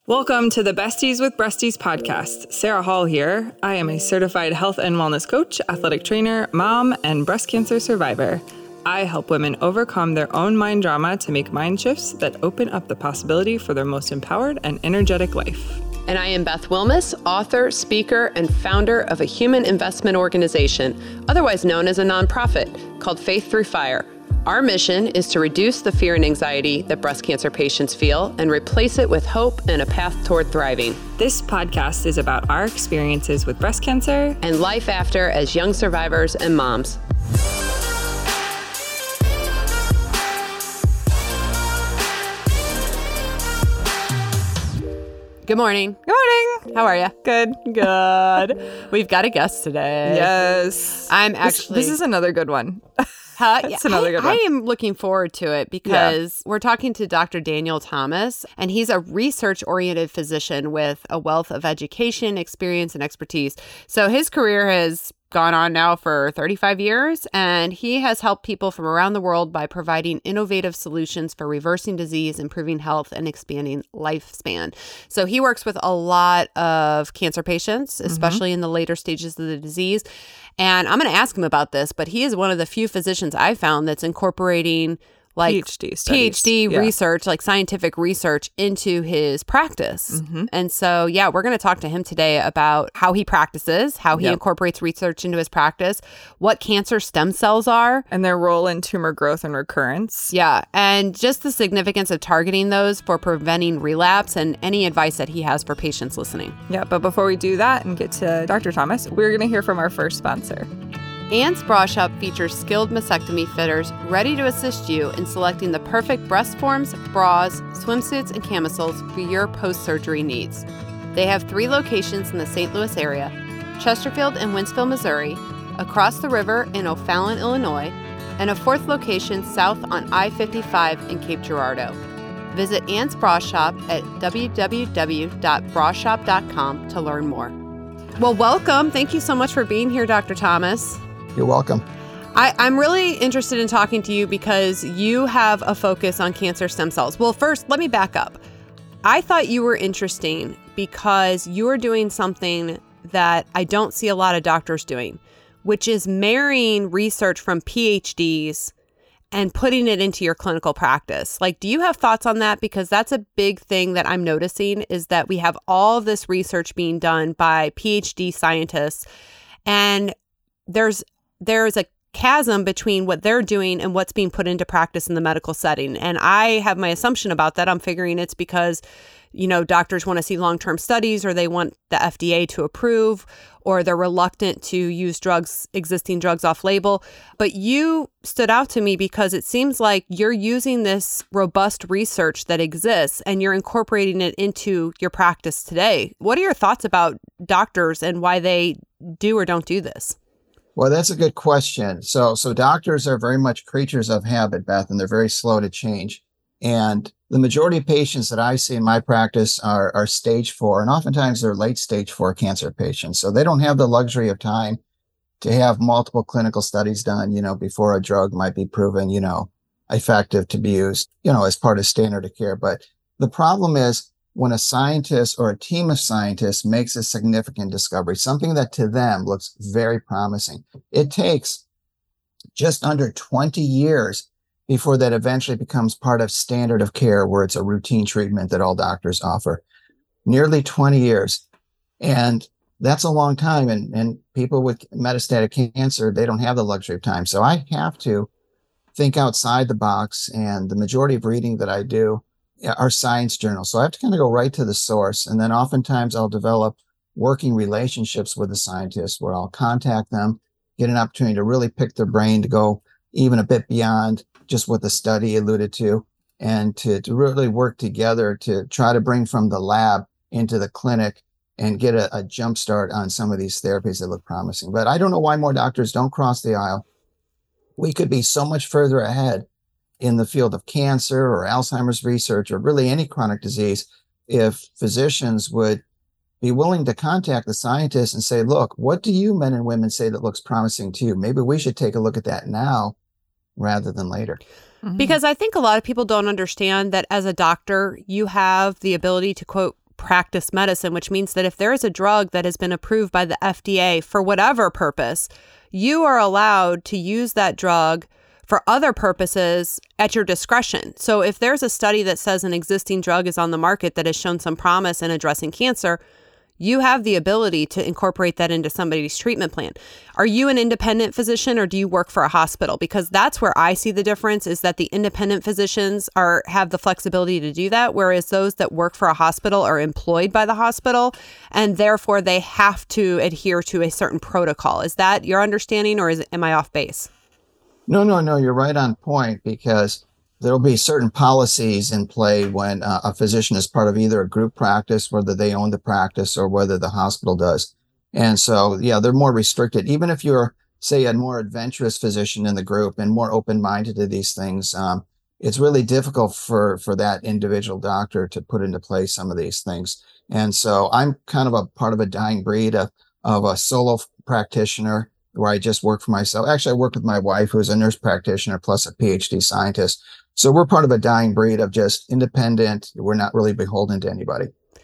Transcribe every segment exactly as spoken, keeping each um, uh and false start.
Welcome to the Besties with Breasties podcast. Sarah Hall here. I am a certified health and wellness coach, athletic trainer, mom, and breast cancer survivor. I help women overcome their own mind drama to make mind shifts that open up the possibility for their most empowered and energetic life. And I am Beth Wilmus, author, speaker, and founder of a human investment organization, otherwise known as a nonprofit, called Faith Through Fire. Our mission is to reduce the fear and anxiety that breast cancer patients feel and replace it with hope and a path toward thriving. This podcast is about our experiences with breast cancer and life after as young survivors and moms. Good morning. Good morning. How are you? Good. Good. We've got a guest today. Yes. I'm actually... This, this is another good one. Huh? That's yeah, another I, good one. I am looking forward to it because yeah. we're talking to Doctor Daniel Thomas, and he's a research-oriented physician with a wealth of education, experience, and expertise. So his career has gone on now for thirty-five years, and he has helped people from around the world by providing innovative solutions for reversing disease, improving health, and expanding lifespan. So he works with a lot of cancer patients, especially mm-hmm. in the later stages of the disease. And I'm going to ask him about this, but he is one of the few physicians I've found that's incorporating like PhD studies. PhD yeah. research, like scientific research into his practice. Mm-hmm. And so, yeah, we're going to talk to him today about how he practices, how he yep. incorporates research into his practice, what cancer stem cells are. And their role in tumor growth and recurrence. Yeah. And just the significance of targeting those for preventing relapse and any advice that he has for patients listening. Yeah. But before we do that and get to Doctor Thomas, we're going to hear from our first sponsor. Ann's Bra Shop features skilled mastectomy fitters ready to assist you in selecting the perfect breast forms, bras, swimsuits, and camisoles for your post-surgery needs. They have three locations in the Saint Louis area, Chesterfield and Winsville, Missouri, across the river in O'Fallon, Illinois, and a fourth location south on I fifty-five in Cape Girardeau. Visit Ann's Bra Shop at w w w dot bra shop dot com to learn more. Well, welcome. Thank you so much for being here, Doctor Thomas. You're welcome. I, I'm really interested in talking to you because you have a focus on cancer stem cells. Well, first, let me back up. I thought you were interesting because you are doing something that I don't see a lot of doctors doing, which is marrying research from PhDs and putting it into your clinical practice. Like, do you have thoughts on that? Because that's a big thing that I'm noticing is that we have all of this research being done by PhD scientists, and there's there's a chasm between what they're doing and what's being put into practice in the medical setting. And I have my assumption about that. I'm figuring it's because, you know, doctors want to see long-term studies, or they want the F D A to approve, or they're reluctant to use drugs, existing drugs off label. But you stood out to me because it seems like you're using this robust research that exists and you're incorporating it into your practice today. What are your thoughts about doctors and why they do or don't do this? Well, that's a good question. So, so doctors are very much creatures of habit, Beth, and they're very slow to change. And the majority of patients that I see in my practice are, are stage four, and oftentimes they're late stage four cancer patients. So they don't have the luxury of time to have multiple clinical studies done, you know, before a drug might be proven, you know, effective to be used, you know, as part of standard of care. But the problem is when a scientist or a team of scientists makes a significant discovery, something that to them looks very promising, it takes just under twenty years before that eventually becomes part of standard of care, where it's a routine treatment that all doctors offer. Nearly twenty years. And that's a long time. And, and people with metastatic cancer, they don't have the luxury of time. So I have to think outside the box. And the majority of reading that I do are science journals. So I have to kind of go right to the source. And then oftentimes I'll develop working relationships with the scientists where I'll contact them, get an opportunity to really pick their brain, to go even a bit beyond just what the study alluded to, and to, to really work together to try to bring from the lab into the clinic and get a, a jump start on some of these therapies that look promising. But I don't know why more doctors don't cross the aisle. We could be so much further ahead in the field of cancer or Alzheimer's research, or really any chronic disease, if physicians would be willing to contact the scientists and say, look, what do you men and women say that looks promising to you? Maybe we should take a look at that now rather than later. Mm-hmm. Because I think a lot of people don't understand that as a doctor, you have the ability to, quote, practice medicine, which means that if there is a drug that has been approved by the F D A for whatever purpose, you are allowed to use that drug for other purposes at your discretion. So if there's a study that says an existing drug is on the market that has shown some promise in addressing cancer, you have the ability to incorporate that into somebody's treatment plan. Are you an independent physician or do you work for a hospital? Because that's where I see the difference, is that the independent physicians are have the flexibility to do that, whereas those that work for a hospital are employed by the hospital, and therefore they have to adhere to a certain protocol. Is that your understanding, or is am I off base? No, no, no, you're right on point, because there'll be certain policies in play when uh, a physician is part of either a group practice, whether they own the practice or whether the hospital does. And so, yeah, they're more restricted. Even if you're, say, a more adventurous physician in the group and more open-minded to these things, um, it's really difficult for, for that individual doctor to put into place some of these things. And so I'm kind of a part of a dying breed of, of a solo practitioner where I just work for myself. Actually, I work with my wife, who's a nurse practitioner plus a PhD scientist. So we're part of a dying breed of just independent. We're not really beholden to anybody.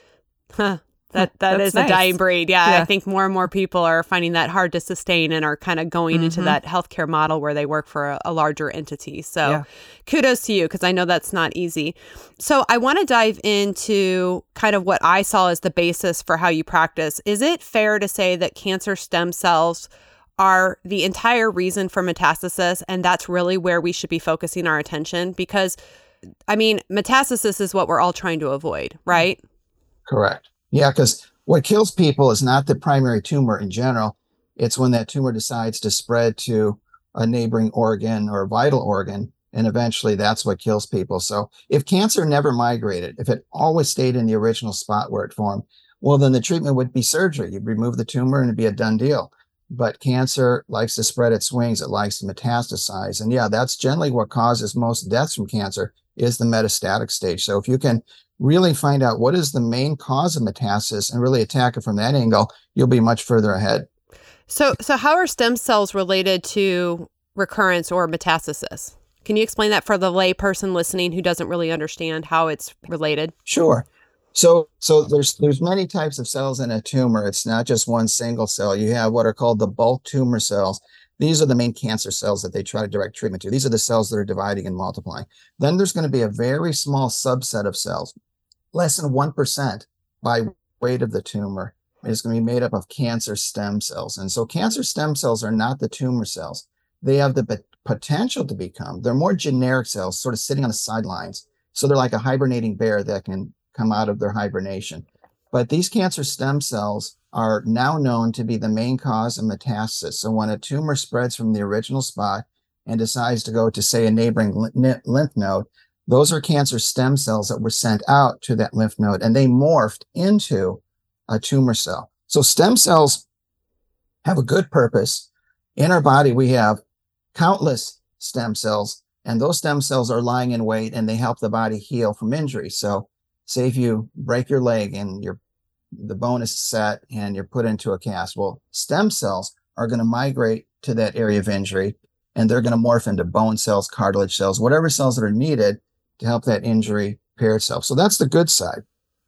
Huh. That that That's is nice. a dying breed. Yeah, Yeah. I think more and more people are finding that hard to sustain and are kind of going Mm-hmm. into that healthcare model where they work for a, a larger entity. So Yeah. kudos to you, because I know that's not easy. So I want to dive into kind of what I saw as the basis for how you practice. Is it fair to say that cancer stem cells are the entire reason for metastasis, and that's really where we should be focusing our attention? Because, I mean, metastasis is what we're all trying to avoid, right? Correct. Yeah, because what kills people is not the primary tumor in general. It's when that tumor decides to spread to a neighboring organ or a vital organ, and eventually that's what kills people. So if cancer never migrated, if it always stayed in the original spot where it formed, well, then the treatment would be surgery. You'd remove the tumor and it'd be a done deal. But cancer likes to spread its wings. It likes to metastasize. And yeah, that's generally what causes most deaths from cancer, is the metastatic stage. So if you can really find out what is the main cause of metastasis and really attack it from that angle, you'll be much further ahead. So, so how are stem cells related to recurrence or metastasis? Can you explain that for the lay person listening who doesn't really understand how it's related? Sure. So, so there's there's many types of cells in a tumor. It's not just one single cell. You have what are called the bulk tumor cells. These are the main cancer cells that they try to direct treatment to. These are the cells that are dividing and multiplying. Then there's going to be a very small subset of cells, less than one percent by weight of the tumor, is going to be made up of cancer stem cells. And so cancer stem cells are not the tumor cells. They have the p- potential to become, they're more generic cells, sort of sitting on the sidelines. So they're like a hibernating bear that can come out of their hibernation. But these cancer stem cells are now known to be the main cause of metastasis. So when a tumor spreads from the original spot and decides to go to, say, a neighboring lymph node, those are cancer stem cells that were sent out to that lymph node, and they morphed into a tumor cell. So stem cells have a good purpose. In our body, we have countless stem cells, and those stem cells are lying in wait, and they help the body heal from injury. So say if you break your leg and your the bone is set and you're put into a cast, well, stem cells are going to migrate to that area of injury, and they're going to morph into bone cells, cartilage cells, whatever cells that are needed to help that injury repair itself. So that's the good side.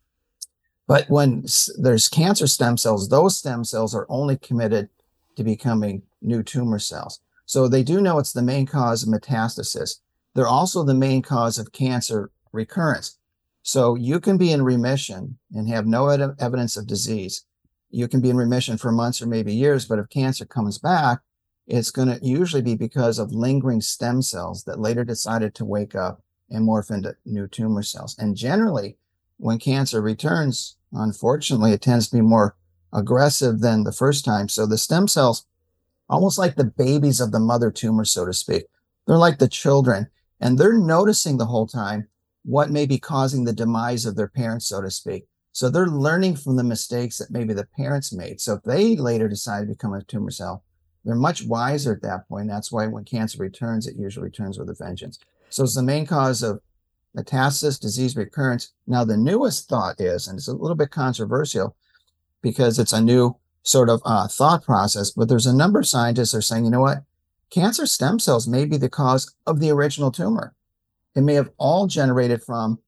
But when there's cancer stem cells, those stem cells are only committed to becoming new tumor cells. So they do know it's the main cause of metastasis. They're also the main cause of cancer recurrence. So you can be in remission and have no ed- evidence of disease. You can be in remission for months or maybe years, but if cancer comes back, it's going to usually be because of lingering stem cells that later decided to wake up and morph into new tumor cells. And generally, when cancer returns, unfortunately, it tends to be more aggressive than the first time. So the stem cells, almost like the babies of the mother tumor, so to speak, they're like the children, and they're noticing the whole time what may be causing the demise of their parents, so to speak. So they're learning from the mistakes that maybe the parents made. So if they later decide to become a tumor cell, they're much wiser at that point. That's why when cancer returns, it usually returns with a vengeance. So it's the main cause of metastasis, disease recurrence. Now, the newest thought is, and it's a little bit controversial because it's a new sort of uh, thought process, but there's a number of scientists that are saying, you know what? Cancer stem cells may be the cause of the original tumor. It may have all generated from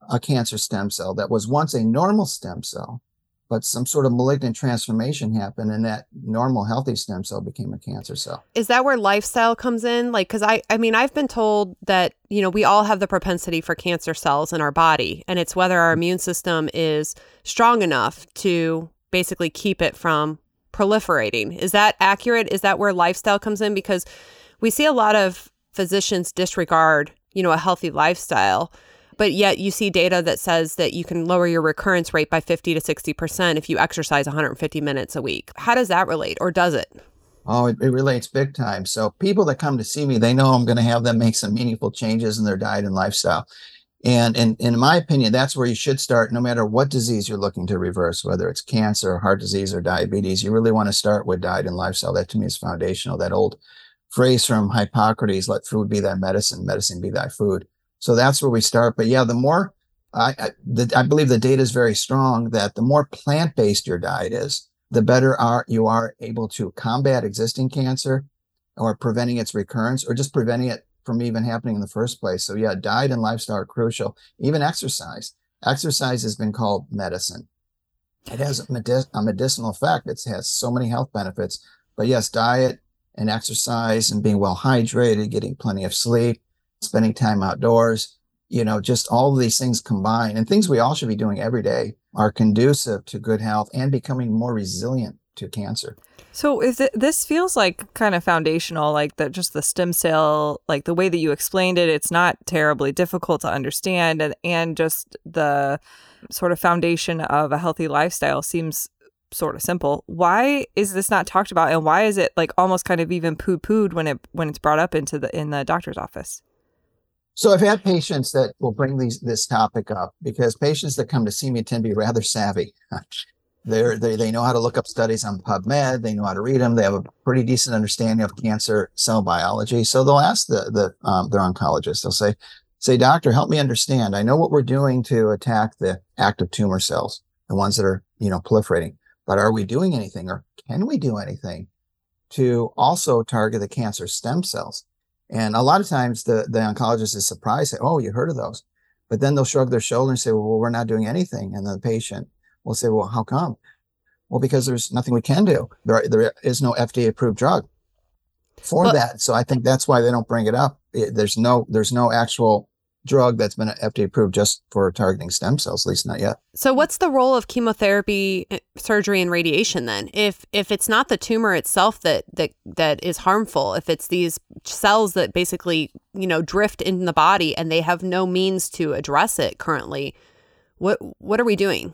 a cancer stem cell that was once a normal stem cell, but some sort of malignant transformation happened and that normal healthy stem cell became a cancer cell. Is that where lifestyle comes in? Like, cause I, I mean, I've been told that, you know, we all have the propensity for cancer cells in our body, and it's whether our immune system is strong enough to basically keep it from proliferating. Is that accurate? Is that where lifestyle comes in? Because we see a lot of physicians disregard, you know, a healthy lifestyle, but yet you see data that says that you can lower your recurrence rate by fifty to sixty percent if you exercise one hundred fifty minutes a week. How does that relate, or does it? Oh, it, it relates big time. So people that come to see me, they know I'm going to have them make some meaningful changes in their diet and lifestyle. And, and, and in my opinion, that's where you should start no matter what disease you're looking to reverse, whether it's cancer, heart disease, or diabetes. You really want to start with diet and lifestyle. That to me is foundational. That old phrase from Hippocrates, let food be thy medicine, medicine be thy food. So that's where we start. But yeah, the more, I, I, the, I believe the data is very strong that the more plant-based your diet is, the better are, you are able to combat existing cancer or preventing its recurrence or just preventing it from even happening in the first place. So yeah, diet and lifestyle are crucial. Even exercise. Exercise has been called medicine. It has a, medic- a medicinal effect. It has so many health benefits. But yes, diet and exercise and being well hydrated, getting plenty of sleep, spending time outdoors, you know, just all of these things combined and things we all should be doing every day are conducive to good health and becoming more resilient to cancer. So is it, this feels like kind of foundational, like that just the stem cell, like the way that you explained it, it's not terribly difficult to understand. And, and just the sort of foundation of a healthy lifestyle seems sort of simple. Why is this not talked about? And why is it like almost kind of even poo-pooed when it when it's brought up into the in the doctor's office? So I've had patients that will bring these this topic up because patients that come to see me tend to be rather savvy. They're, they they know how to look up studies on PubMed. They know how to read them. They have a pretty decent understanding of cancer cell biology. So they'll ask the the um, their oncologist. They'll say, "Say, doctor, help me understand. I know what we're doing to attack the active tumor cells, the ones that are you know proliferating. But are we doing anything, or can we do anything to also target the cancer stem cells?" And a lot of times the the oncologist is surprised. Say, "Oh, you heard of those?" But then they'll shrug their shoulder and say, "Well, we're not doing anything." And the patient will say, "Well, how come?" Well, because there's nothing we can do. There, there is no F D A-approved drug for well, that. So I think that's why they don't bring it up. It, there's no, there's no actual drug that's been F D A-approved just for targeting stem cells, at least not yet. So what's the role of chemotherapy, surgery, and radiation then? If if it's not the tumor itself that that that is harmful, if it's these cells that basically you know drift in the body and they have no means to address it currently, what what are we doing?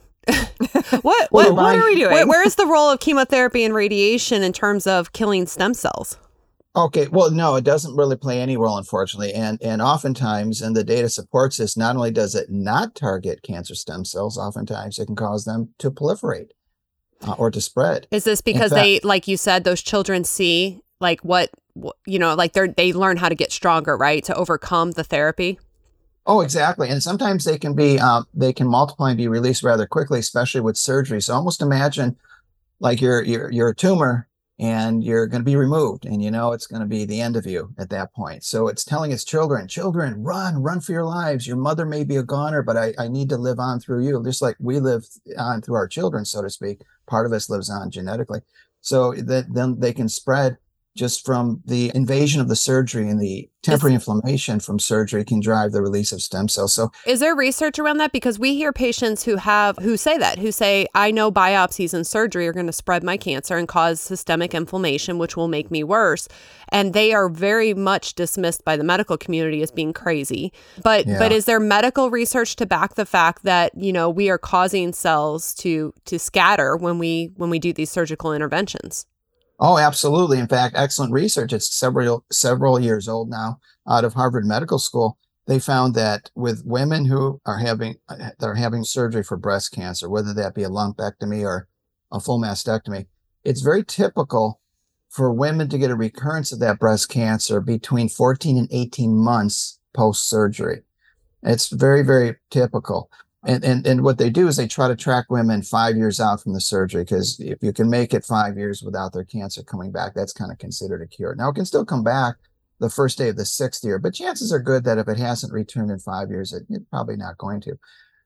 what what, what are we doing? Where, where is the role of chemotherapy and radiation in terms of killing stem cells? Okay, well, no, it doesn't really play any role, unfortunately. And and oftentimes, and the data supports this, not only does it not target cancer stem cells, oftentimes it can cause them to proliferate uh, or to spread. Is this because fact, they, like you said, those children see like what, you know, like they they learn how to get stronger, right, to overcome the therapy? Oh, exactly. And sometimes they can be, um, they can multiply and be released rather quickly, especially with surgery. So almost imagine like you're, you're, you're a tumor and you're going to be removed and, you know, it's going to be the end of you at that point. So it's telling its children, children, run, run for your lives. Your mother may be a goner, but I, I need to live on through you. Just like we live on through our children, so to speak. Part of us lives on genetically. So that then they can spread just from the invasion of the surgery, and the temporary inflammation from surgery can drive the release of stem cells. So is there research around that? Because we hear patients who have, who say that, who say, I know biopsies and surgery are going to spread my cancer and cause systemic inflammation, which will make me worse. And they are very much dismissed by the medical community as being crazy. But, yeah. but is there medical research to back the fact that, you know, we are causing cells to, to scatter when we, when we do these surgical interventions? Oh, absolutely. In fact, excellent research. It's several several years old now out of Harvard Medical School. They found that with women who are having that are having surgery for breast cancer, whether that be a lumpectomy or a full mastectomy, it's very typical for women to get a recurrence of that breast cancer between fourteen and eighteen months post-surgery. It's very, very typical. And, and and what they do is they try to track women five years out from the surgery, because if you can make it five years without their cancer coming back, that's kind of considered a cure. Now, it can still come back. the first day of the sixth year, but chances are good that if it hasn't returned in five years, it, it's probably not going to.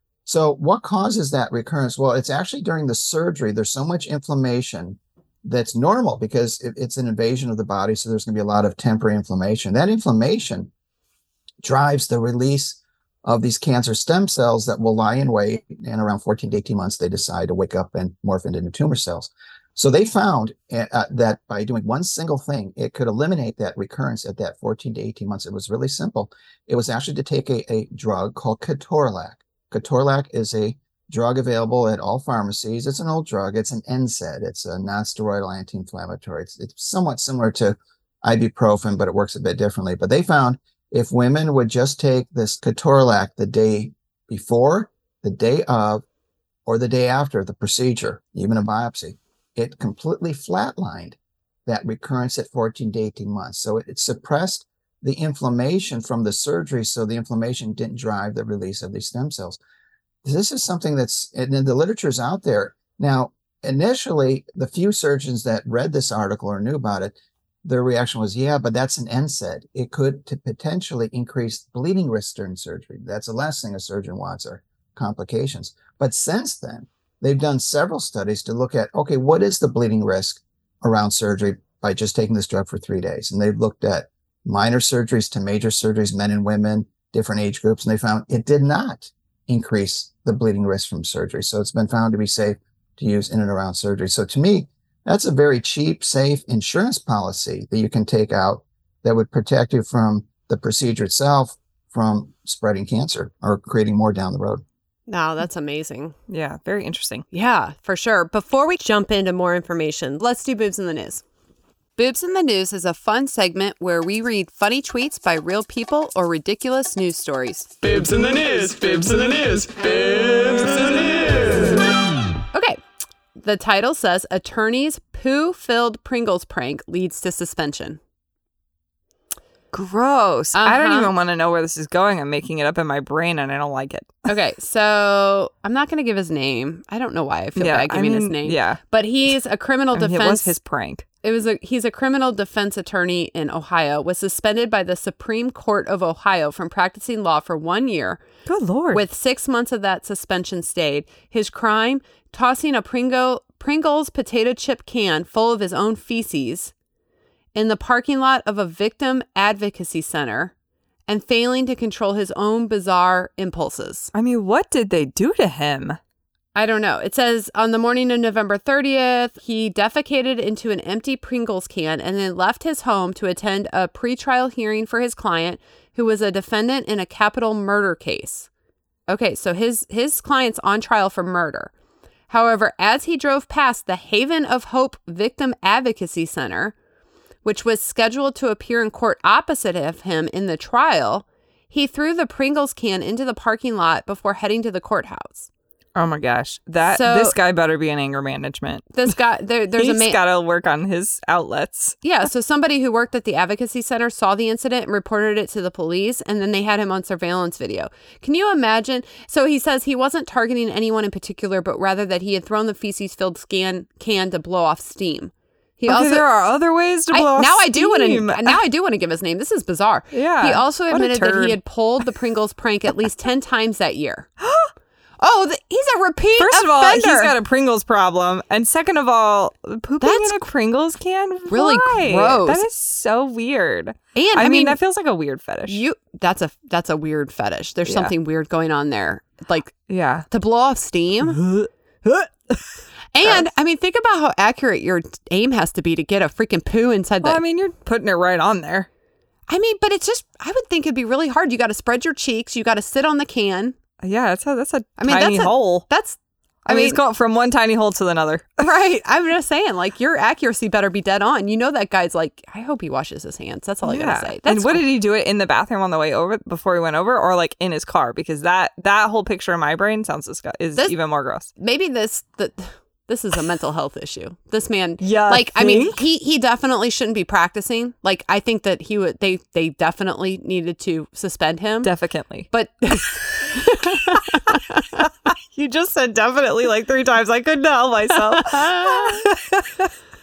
So what causes that recurrence? Well, it's actually during the surgery. There's so much inflammation that's normal because it, it's an invasion of the body. So there's going to be a lot of temporary inflammation. That inflammation drives the release of these cancer stem cells that will lie in wait. And around fourteen to eighteen months, they decide to wake up and morph into new tumor cells. So they found uh, that by doing one single thing, it could eliminate that recurrence at that fourteen to eighteen months. It was really simple. It was actually to take a, a drug called Ketorolac. Ketorolac is a drug available at all pharmacies. It's an old drug. It's an N SAID. It's a non-steroidal anti-inflammatory. It's, it's somewhat similar to ibuprofen, but it works a bit differently. But they found if women would just take this Ketorolac the day before, the day of, or the day after the procedure, even a biopsy, it completely flatlined that recurrence at fourteen to eighteen months. So it, it suppressed the inflammation from the surgery, so the inflammation didn't drive the release of these stem cells. This is something that's, and the literature's out there. Now, initially, the few surgeons that read this article or knew about it, their reaction was, yeah, but that's an N SAID. It could to potentially increase bleeding risk during surgery. That's the last thing a surgeon wants are complications. But since then, they've done several studies to look at, okay, what is the bleeding risk around surgery by just taking this drug for three days? And they've looked at minor surgeries to major surgeries, men and women, different age groups, and they found it did not increase the bleeding risk from surgery. So it's been found to be safe to use in and around surgery. So to me, that's a very cheap, safe insurance policy that you can take out that would protect you from the procedure itself, from spreading cancer or creating more down the road. Wow, that's amazing. Yeah, very interesting. Yeah, for sure. Before we jump into more information, let's do Boobs in the News. Boobs in the News is a fun segment where we read funny tweets by real people or ridiculous news stories. Boobs in the news, boobs in the news, boobs in the news. Okay. The title says, Attorney's Poo-Filled Pringles Prank Leads to Suspension. Gross. Uh-huh. I don't even want to know where this is going. I'm making it up in my brain and I don't like it. Okay, so I'm not going to give his name. I don't know why I feel yeah, bad giving I mean, his name. Yeah. But he's a criminal I mean, defense. It was his prank. It was a he's a criminal defense attorney in Ohio, was suspended by the Supreme Court of Ohio from practicing law for one year. Good Lord. With six months of that suspension stayed. His crime, tossing a Pringle, Pringles potato chip can full of his own feces in the parking lot of a victim advocacy center and failing to control his own bizarre impulses. I mean, what did they do to him? I don't know. It says on the morning of November thirtieth, he defecated into an empty Pringles can and then left his home to attend a pretrial hearing for his client, who was a defendant in a capital murder case. Okay, so his, his client's on trial for murder. However, as he drove past the Haven of Hope Victim Advocacy Center, which was scheduled to appear in court opposite of him in the trial, he threw the Pringles can into the parking lot before heading to the courthouse. Oh my gosh. That So- this guy better be in anger management. This guy, there, there's He's a man. got to work on his outlets. Yeah, so somebody who worked at the advocacy center saw the incident and reported it to the police, and then they had him on surveillance video. Can you imagine? So he says he wasn't targeting anyone in particular, but rather that he had thrown the feces-filled scan can to blow off steam. He Okay, also there are other ways to blow I, off now I do want to steam. now I do want to give his name. This is bizarre. Yeah, He also what a admitted that turd. he had pulled the Pringles prank at least ten times that year. Oh, the, he's a repeat First of all, offender. he's got a Pringles problem. And second of all, pooping That's in a Pringles can? really Why? gross. That is so weird. And I, I, mean, mean, that feels like a weird fetish. you that's a that's a weird fetish. There's Yeah. something weird going on there. Like yeah. to blow off steam. And I mean, think about how accurate your aim has to be to get a freaking poo inside the. Well, I mean, you're putting it right on there. I mean, but it's just, I would think it'd be really hard. You got to spread your cheeks. You got to sit on the can. Yeah, that's a, that's a I mean, tiny that's a- hole. That's, I, mean, it's going from one tiny hole to another. right. I'm just saying, like, your accuracy better be dead on. You know, that guy's like, I hope he washes his hands. That's all I got to say. That's and what did he do it in the bathroom on the way over before he went over, or like in his car? Because that that whole picture in my brain sounds disgusting. Is This- even more gross. maybe this, the, this is a mental health issue. This man, Yeah, like, I mean, think? he he definitely shouldn't be practicing. Like, I think that he would, they, they definitely needed to suspend him. Definitely. But You just said definitely like three times. I couldn't help myself.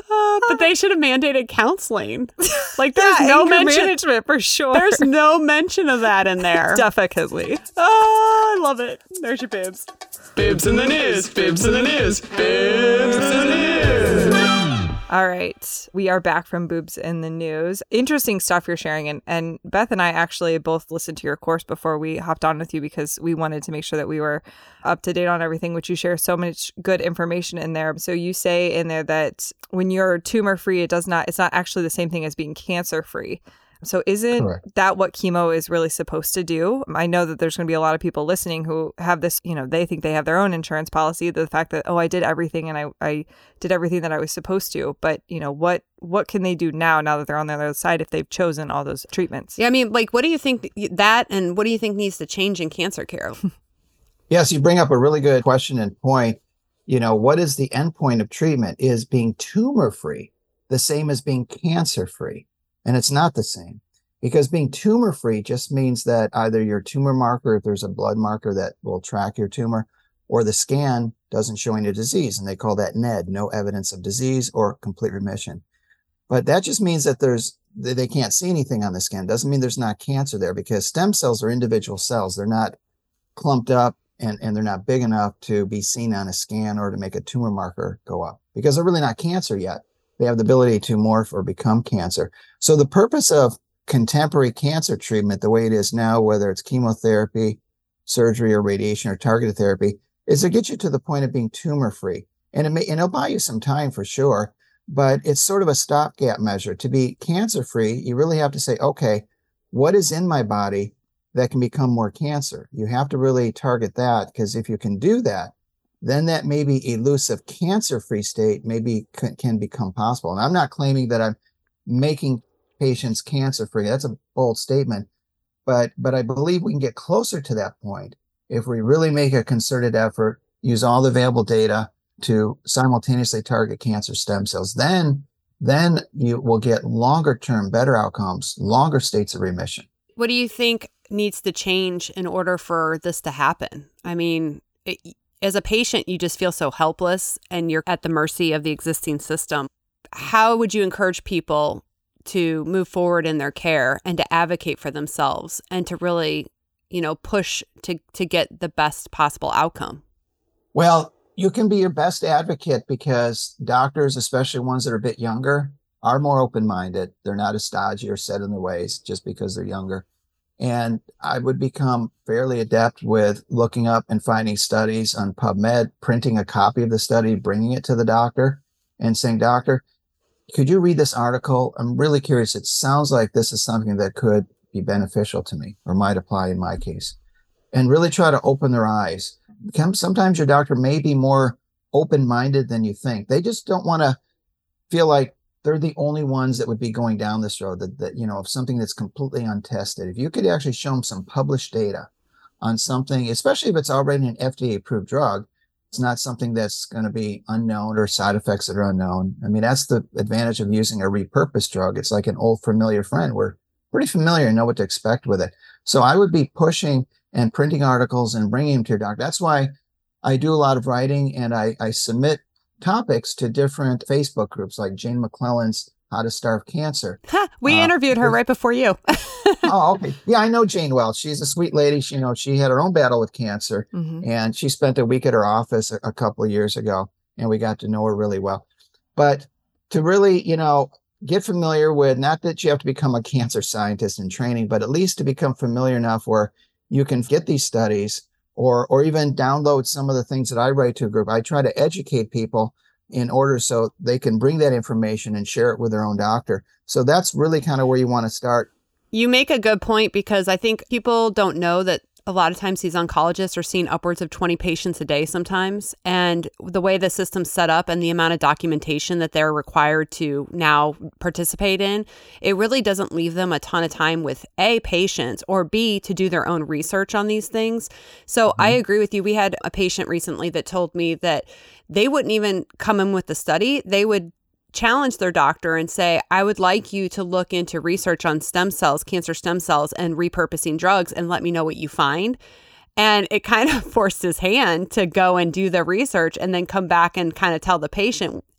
Uh, but they should have mandated counseling. Like there's yeah, no anger mention management for sure. There's no mention of that in there. Definitely. Oh, I love it. There's your bibs. Bibs in the news. Bibs in the news. Bibs in the news. All right. We are back from Boobs in the News. Interesting stuff you're sharing. And, and Beth and I actually both listened to your course before we hopped on with you because we wanted to make sure that we were up to date on everything, which you share so much good information in there. So you say in there that when you're tumor free, it does not, it's not actually the same thing as being cancer free. So isn't Correct. That what chemo is really supposed to do? I know that there's going to be a lot of people listening who have this, you know, they think they have their own insurance policy. The fact that, oh, I did everything and I, I did everything that I was supposed to. But, you know, what what can they do now, now that they're on the other side if they've chosen all those treatments? Yeah, I mean, like, what do you think that and what do you think needs to change in cancer care? Yes, you bring up a really good question and point. You know, what is the endpoint of treatment? Is being tumor free the same as being cancer free? And it's not the same, because being tumor free just means that either your tumor marker, if there's a blood marker that will track your tumor, or the scan doesn't show any disease. And they call that N E D, no evidence of disease or complete remission. But that just means that there's they can't see anything on the scan. Doesn't mean there's not cancer there, because stem cells are individual cells. They're not clumped up and, and they're not big enough to be seen on a scan or to make a tumor marker go up, because they're really not cancer yet. They have the ability to morph or become cancer. So the purpose of contemporary cancer treatment, the way it is now, whether it's chemotherapy, surgery, or radiation or targeted therapy, is to get you to the point of being tumor free. And it may, and it'll buy you some time for sure, but it's sort of a stopgap measure. To be cancer free, you really have to say, okay, what is in my body that can become more cancer? You have to really target that, because if you can do that, then that maybe elusive cancer-free state maybe can, can become possible. And I'm not claiming that I'm making patients cancer-free. That's a bold statement, but but I believe we can get closer to that point if we really make a concerted effort, use all the available data to simultaneously target cancer stem cells. Then, then you will get longer-term, better outcomes, longer states of remission. What do you think needs to change in order for this to happen? I mean, it, as a patient, you just feel so helpless and you're at the mercy of the existing system. How would you encourage people to move forward in their care and to advocate for themselves and to really, you know, push to, to get the best possible outcome? Well, you can be your best advocate because doctors, especially ones that are a bit younger, are more open-minded. They're not as stodgy or set in their ways just because they're younger. And I would become fairly adept with looking up and finding studies on PubMed, printing a copy of the study, bringing it to the doctor and saying, doctor, could you read this article? I'm really curious. It sounds like this is something that could be beneficial to me or might apply in my case. And really try to open their eyes. Sometimes your doctor may be more open-minded than you think. They just don't want to feel like they're the only ones that would be going down this road, that, that, you know, of something that's completely untested. If you could actually show them some published data on something, especially if it's already an F D A-approved drug, it's not something that's going to be unknown or side effects that are unknown. I mean, that's the advantage of using a repurposed drug. It's like an old familiar friend. We're pretty familiar and know what to expect with it. So I would be pushing and printing articles and bringing them to your doctor. That's why I do a lot of writing and I, I submit topics to different Facebook groups like Jane McClellan's How to Starve Cancer. Huh, we uh, interviewed her right before you. Oh, okay. Yeah, I know Jane well. She's a sweet lady. She, you know, she had her own battle with cancer mm-hmm. and she spent a week at her office a, a couple of years ago and we got to know her really well. But to really, you know, get familiar with, not that you have to become a cancer scientist in training, but at least to become familiar enough where you can get these studies or or even download some of the things that I write to a group. I try to educate people in order so they can bring that information and share it with their own doctor. So that's really kind of where you want to start. You make a good point because I think people don't know that a lot of times these oncologists are seeing upwards of twenty patients a day sometimes. And the way the system's set up and the amount of documentation that they're required to now participate in, it really doesn't leave them a ton of time with A, patients, or B, to do their own research on these things. So mm-hmm. I agree with you. We had a patient recently that told me that they wouldn't even come in with the study. They would challenge their doctor and say, I would like you to look into research on stem cells, cancer stem cells, and repurposing drugs and let me know what you find. And it kind of forced his hand to go and do the research and then come back and kind of tell the patient,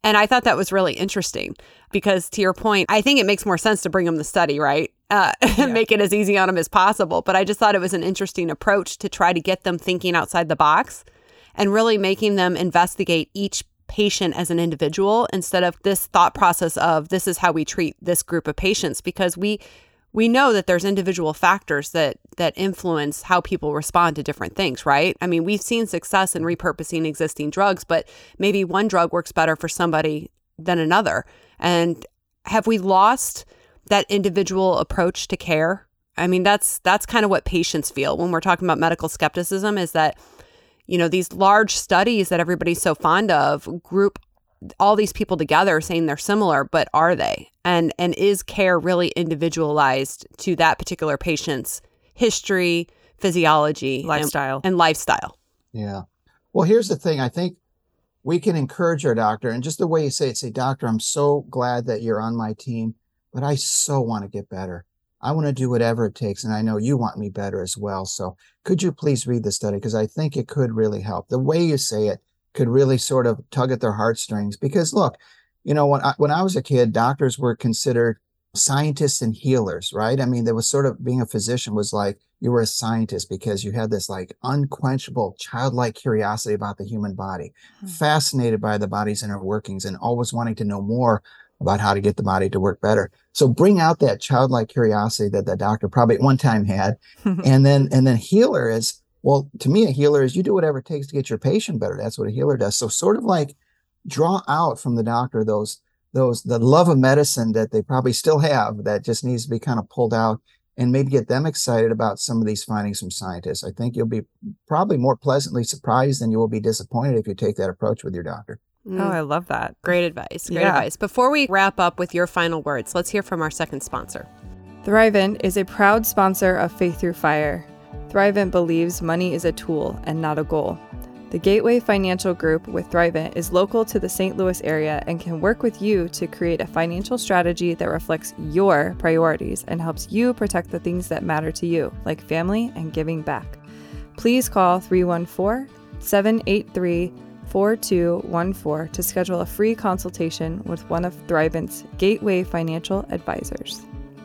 And I thought that was really interesting because, to your point, I think it makes more sense to bring them the study, right? Uh, Yeah. Make it as easy on them as possible. But I just thought it was an interesting approach to try to get them thinking outside the box and really making them investigate each patient as an individual instead of this thought process of this is how we treat this group of patients, because we we know that there's individual factors that that influence how people respond to different things, right? I mean, we've seen success in repurposing existing drugs, but maybe one drug works better for somebody than another. And have we lost that individual approach to care? I mean, that's that's kind of what patients feel when we're talking about medical skepticism, is that, you know, these large studies that everybody's so fond of group all these people together saying they're similar, but are they? And and is care really individualized to that particular patient's history, physiology, Lifestyle. and, and lifestyle? Yeah. Well, here's the thing. I think we can encourage our doctor, and just the way you say it, say, doctor, I'm so glad that you're on my team, but I so want to get better. I want to do whatever it takes. And I know you want me better as well. So could you please read the study? Because I think it could really help. The way you say it could really sort of tug at their heartstrings. Because look, you know, when I, when I was a kid, doctors were considered scientists and healers, right? I mean, there was sort of, being a physician was like you were a scientist because you had this like unquenchable childlike curiosity about the human body, hmm. fascinated by the body's inner workings and always wanting to know more about how to get the body to work better. So bring out that childlike curiosity that the doctor probably at one time had. and then, and then healer is, well, to me, a healer is you do whatever it takes to get your patient better. That's what a healer does. So sort of like draw out from the doctor those, those, the love of medicine that they probably still have that just needs to be kind of pulled out, and maybe get them excited about some of these findings from scientists. I think you'll be probably more pleasantly surprised than you will be disappointed if you take that approach with your doctor. Mm. Oh, I love that. Great advice. Great Yeah. advice. Before we wrap up with your final words, let's hear from our second sponsor. Thrivent is a proud sponsor of Faith Through Fire. Thrivent believes money is a tool and not a goal. The Gateway Financial Group with Thrivent is local to the Saint Louis area and can work with you to create a financial strategy that reflects your priorities and helps you protect the things that matter to you, like family and giving back. Please call three one four, seven eight three, four two one four to schedule a free consultation with one of Thrivent's Gateway Financial Advisors.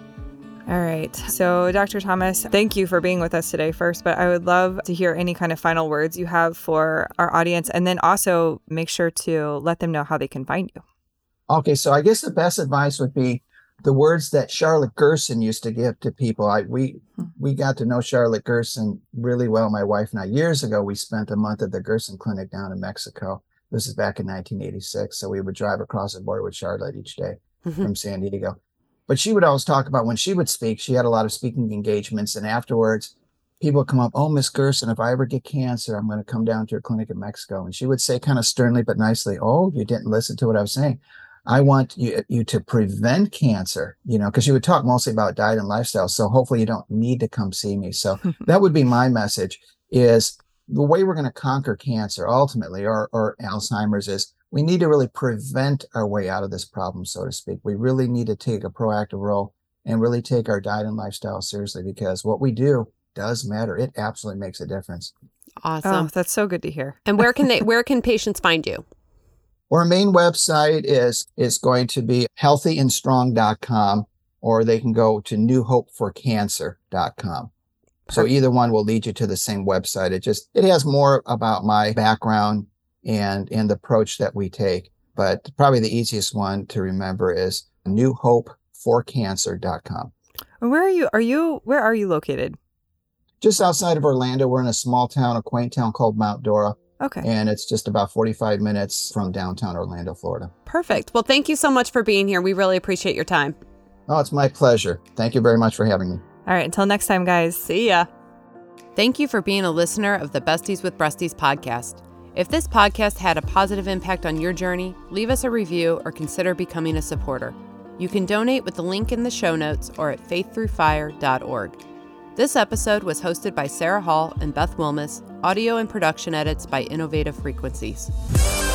All right. So, Doctor Thomas, thank you for being with us today first, but I would love to hear any kind of final words you have for our audience, and then also make sure to let them know how they can find you. Okay. So I guess the best advice would be the words that Charlotte Gerson used to give to people. I, we, we got to know Charlotte Gerson really well, my wife and I. Years ago, we spent a month at the Gerson Clinic down in Mexico. This is back in nineteen eighty-six. So we would drive across the border with Charlotte each day mm-hmm. from San Diego. But she would always talk about when she would speak, she had a lot of speaking engagements. And afterwards, people would come up, oh, Miss Gerson, if I ever get cancer, I'm going to come down to your clinic in Mexico. And she would say kind of sternly but nicely, oh, you didn't listen to what I was saying. I want you, you to prevent cancer, you know, because she would talk mostly about diet and lifestyle. So hopefully you don't need to come see me. So that would be my message, is the way we're going to conquer cancer ultimately, or, or Alzheimer's, is we need to really prevent our way out of this problem, so to speak. We really need to take a proactive role and really take our diet and lifestyle seriously, because what we do does matter. It absolutely makes a difference. Awesome. Oh, that's so good to hear. And where can they, where can patients find you? Our main website is, is going to be healthy and strong dot com, or they can go to new hope for cancer dot com. So either one will lead you to the same website. It just, it has more about my background and, and the approach that we take. But probably the easiest one to remember is new hope for cancer dot com. Where are you? Are you, where are you located? Just outside of Orlando. We're in a small town, a quaint town called Mount Dora. Okay. And it's just about forty-five minutes from downtown Orlando, Florida. Perfect. Well, thank you so much for being here. We really appreciate your time. Oh, it's my pleasure. Thank you very much for having me. All right. Until next time, guys. See ya. Thank you for being a listener of the Besties with Breasties podcast. If this podcast had a positive impact on your journey, leave us a review or consider becoming a supporter. You can donate with the link in the show notes or at faith through fire dot org. This episode was hosted by Sarah Hall and Beth Wilmus, audio and production edits by Innovative Frequencies.